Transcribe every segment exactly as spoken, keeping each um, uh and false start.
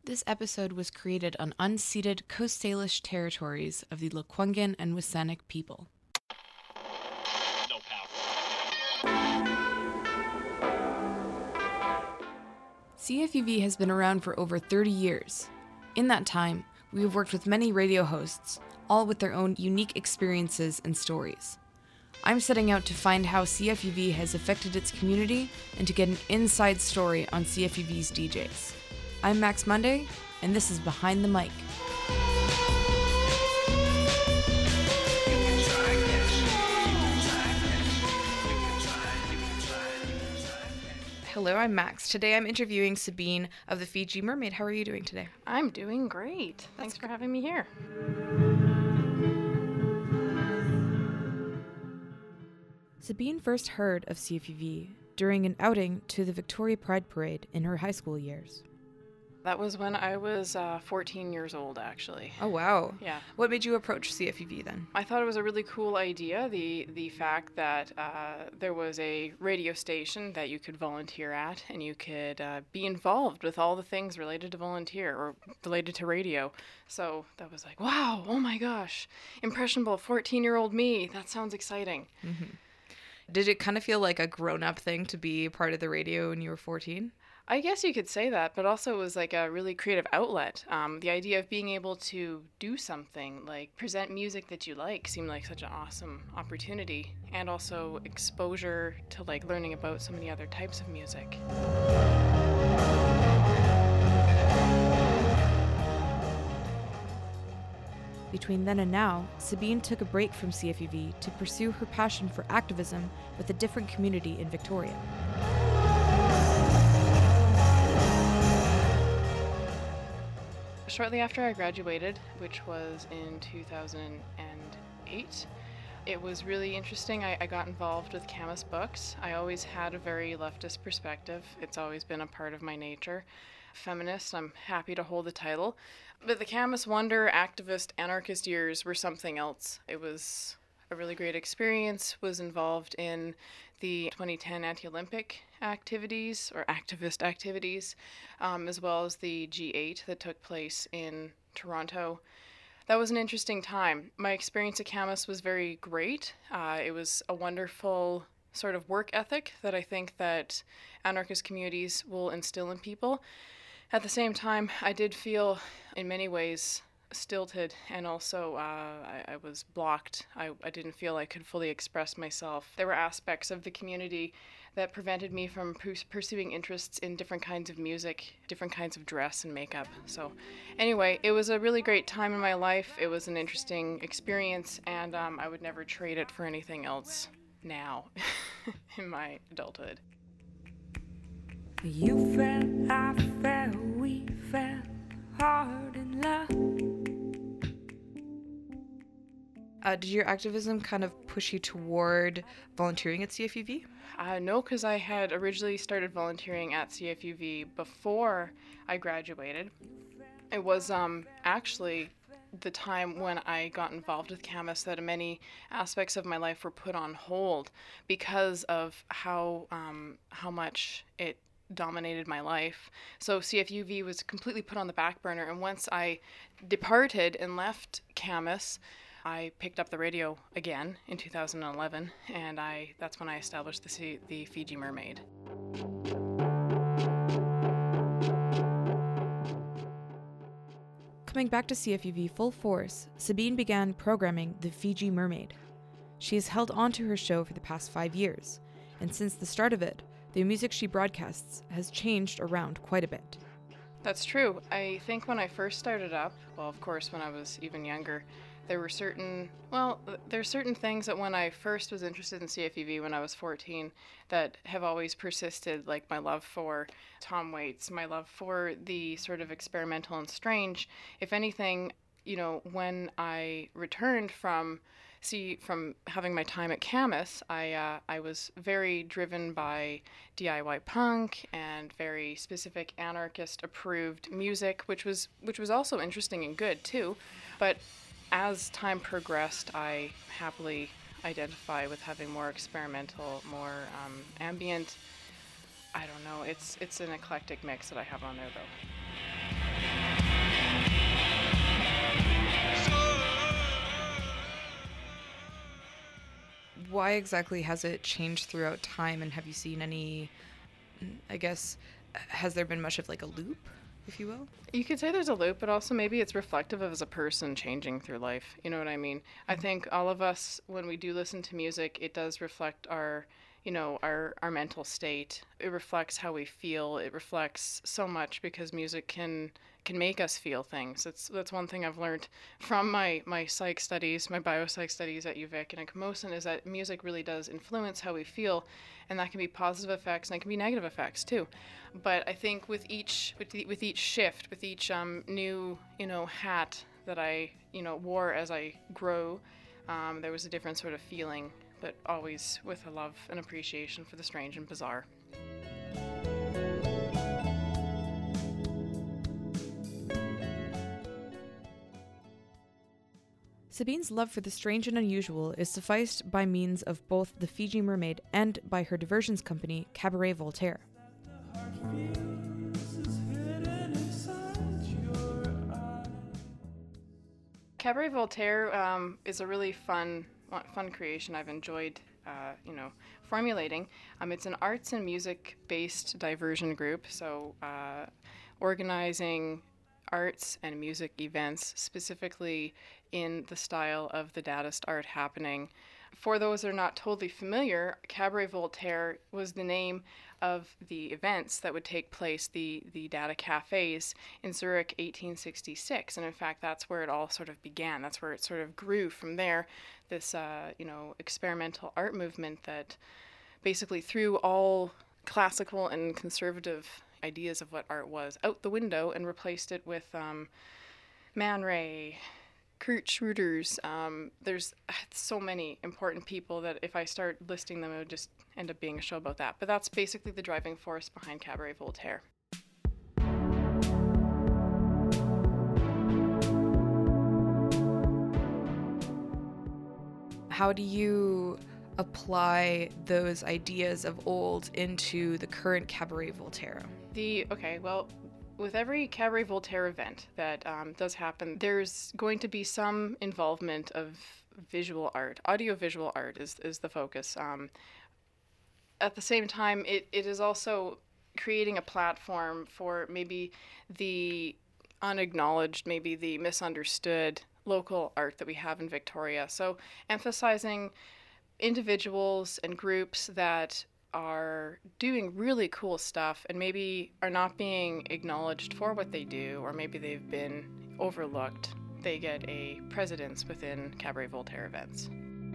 This episode was created on unceded Coast Salish territories of the Lekwungen and WSÁNEĆ people. No power. C F U V has been around for over thirty years. In that time, we have worked with many radio hosts, all with their own unique experiences and stories. I'm setting out to find how C F U V has affected its community and to get an inside story on C F U V's D Js. I'm Max Monday, and this is Behind the Mic. Hello, I'm Max. Today I'm interviewing Sabine of the Fiji Mermaid. How are you doing today? I'm doing great. Thanks for having me here. Sabine first heard of C F U V during an outing to the Victoria Pride Parade in her high school years. That was when I was uh, fourteen years old, actually. Oh, wow. Yeah. What made you approach C F U V then? I thought it was a really cool idea, the the fact that uh, there was a radio station that you could volunteer at, and you could uh, be involved with all the things related to volunteer or related to radio. So that was like, wow, oh my gosh, impressionable fourteen-year-old me. That sounds exciting. Mm-hmm. Did it kind of feel like a grown-up thing to be part of the radio when you were fourteen? I guess you could say that, but also it was like a really creative outlet. Um, the idea of being able to do something, like present music that you like, seemed like such an awesome opportunity, and also exposure to like learning about so many other types of music. Between then and now, Sabine took a break from C F U V to pursue her passion for activism with a different community in Victoria. Shortly after I graduated, which was in two thousand eight, it was really interesting. I, I got involved with Camas Books. I always had a very leftist perspective. It's always been a part of my nature. Feminist, I'm happy to hold the title. But the Camas Wonder, activist, anarchist years were something else. It was a really great experience, was involved in the twenty ten anti-Olympic activities, or activist activities, um, as well as the G eight that took place in Toronto. That was an interesting time. My experience at Camas was very great. Uh, it was a wonderful sort of work ethic that I think that anarchist communities will instill in people. At the same time, I did feel in many ways stilted, and also uh, I, I was blocked. I, I didn't feel I could fully express myself. There were aspects of the community that prevented me from pers- pursuing interests in different kinds of music, different kinds of dress and makeup. So anyway, it was a really great time in my life. It was an interesting experience, and um, I would never trade it for anything else now in my adulthood. You fell, I fell, we fell hard in love. Uh, did your activism kind of push you toward volunteering at C F U V? Uh, no, because I had originally started volunteering at C F U V before I graduated. It was um, actually the time when I got involved with Camas that many aspects of my life were put on hold because of how um, how much it dominated my life. So C F U V was completely put on the back burner, and once I departed and left Camas, I picked up the radio again in two thousand eleven, and I that's when I established the, C- the Fiji Mermaid. Coming back to C F U V full force, Sabine began programming the Fiji Mermaid. She has held on to her show for the past five years, and since the start of it, the music she broadcasts has changed around quite a bit. That's true. I think when I first started up, well, of course, when I was even younger, there were certain, well, there's certain things that when I first was interested in C F U V when I was fourteen that have always persisted, like my love for Tom Waits, my love for the sort of experimental and strange. If anything, you know, when I returned from see from having my time at Camas, I uh, I was very driven by D I Y punk and very specific anarchist approved music, which was which was also interesting and good too. But as time progressed, I happily identify with having more experimental, more um, ambient. I don't know. It's it's an eclectic mix that I have on there though. why exactly has it changed throughout time, and have you seen any, I guess, has there been much of like a loop, if you will? You could say there's a loop, but also maybe it's reflective of as a person changing through life. You know what I mean? Mm-hmm. I think all of us, when we do listen to music, it does reflect our, you know, our, our mental state. It reflects how we feel. It reflects so much because music can can make us feel things. That's that's one thing I've learned from my, my psych studies, my biopsych studies at U Vic and at Camosun, is that music really does influence how we feel, and that can be positive effects and it can be negative effects too. But I think with each with the, with each shift, with each um, new you know hat that I you know wore as I grow, um, there was a different sort of feeling, but always with a love and appreciation for the strange and bizarre. Sabine's love for the strange and unusual is sufficed by means of both the Fiji Mermaid and by her diversions company, Cabaret Voltaire. Cabaret Voltaire um, is a really fun, fun creation I've enjoyed, uh, you know, formulating. Um, it's an arts and music-based diversion group, so uh, organizing arts and music events specifically in the style of the Dadaist art happening. For those that are not totally familiar, Cabaret Voltaire was the name of the events that would take place, the, the Dada Cafes in Zurich, eighteen sixty-six. And in fact, that's where it all sort of began. That's where it sort of grew from there, this, uh, you know, experimental art movement that basically threw all classical and conservative ideas of what art was out the window and replaced it with um, Man Ray, Kurt Schröder's. Um, there's so many important people that if I start listing them, it would just end up being a show about that. But that's basically the driving force behind Cabaret Voltaire. How do you apply those ideas of old into the current Cabaret Voltaire? The, okay, well, with every Cabaret Voltaire event that um, does happen, there's going to be some involvement of visual art. Audiovisual art is, is the focus. Um, at the same time, it, it is also creating a platform for maybe the unacknowledged, maybe the misunderstood local art that we have in Victoria. So emphasizing individuals and groups that are doing really cool stuff and maybe are not being acknowledged for what they do, or maybe they've been overlooked. They get a precedence within Cabaret Voltaire events.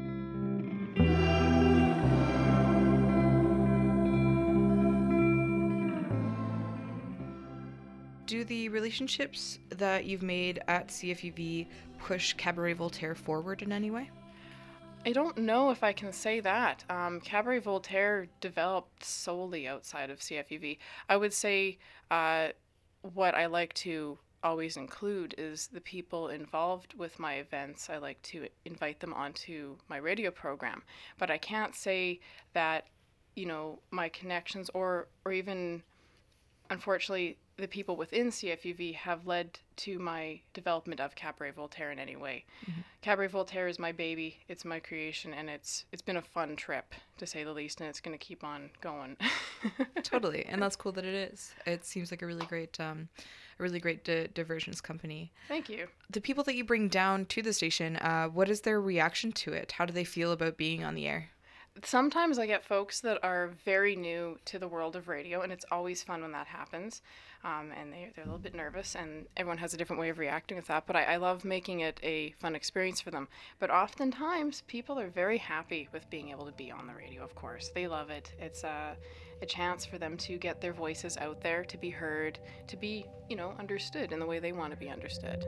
Do the relationships that you've made at C F U V push Cabaret Voltaire forward in any way? I don't know if I can say that. Um, Cabaret Voltaire developed solely outside of C F U V. I would say uh, what I like to always include is the people involved with my events. I like to invite them onto my radio program. But I can't say that, you know, my connections or, or even, unfortunately, the people within C F U V have led to my development of Cabaret Voltaire in any way. Mm-hmm. Cabaret Voltaire is my baby, it's my creation, and it's it's been a fun trip, to say the least, and it's going to keep on going. Totally, and that's cool that it is. It seems like a really great, um, a really great di- diversions company. Thank you. The people that you bring down to the station, uh, what is their reaction to it? How do they feel about being on the air? Sometimes I get folks that are very new to the world of radio, and it's always fun when that happens. Um, and they, they're a little bit nervous, and everyone has a different way of reacting with that. But I, I love making it a fun experience for them. But oftentimes, people are very happy with being able to be on the radio, of course. They love it. It's a, a chance for them to get their voices out there, to be heard, to be, you know, understood in the way they want to be understood.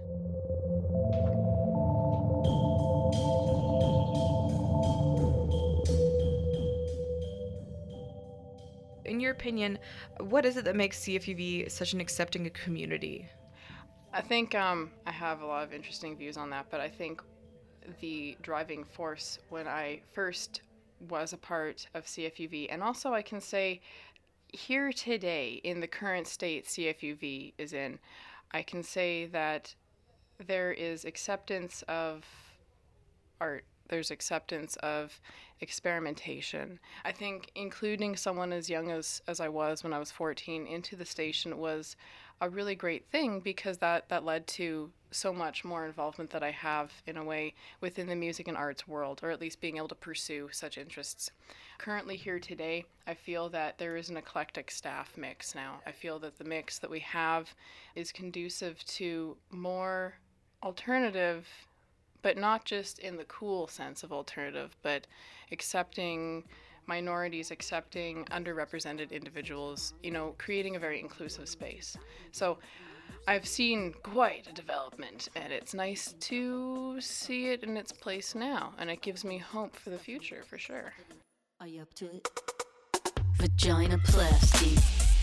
In your opinion, what is it that makes C F U V such an accepting community? I think um, I have a lot of interesting views on that, but I think the driving force when I first was a part of C F U V, and also I can say here today in the current state C F U V is in, I can say that there is acceptance of art. there's acceptance of experimentation. I think including someone as young as, as I was when I was fourteen into the station was a really great thing, because that, that led to so much more involvement that I have, in a way, within the music and arts world, or at least being able to pursue such interests. Currently here today, I feel that there is an eclectic staff mix now. I feel that the mix that we have is conducive to more alternative, but not just in the cool sense of alternative, but accepting minorities, accepting underrepresented individuals, you know, creating a very inclusive space. So I've seen quite a development, and it's nice to see it in its place now, and it gives me hope for the future, for sure. Are you up to it? Vaginoplasty.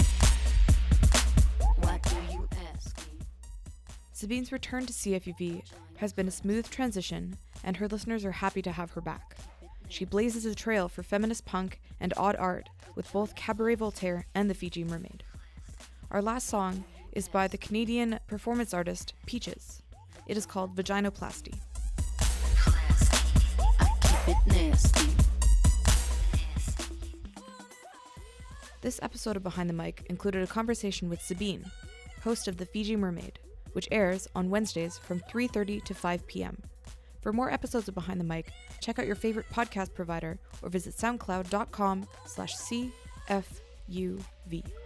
Why do you ask me? Sabine's return to C F U V has been a smooth transition, and her listeners are happy to have her back. She blazes a trail for feminist punk and odd art with both Cabaret Voltaire and the Fiji Mermaid. Our last song is by the Canadian performance artist Peaches. It is called Vaginoplasty. I keep it nasty. This episode of Behind the Mic included a conversation with Sabine, host of the Fiji Mermaid, which airs on Wednesdays from three thirty to five p.m. For more episodes of Behind the Mic, check out your favorite podcast provider or visit soundcloud dot com slash C F U V.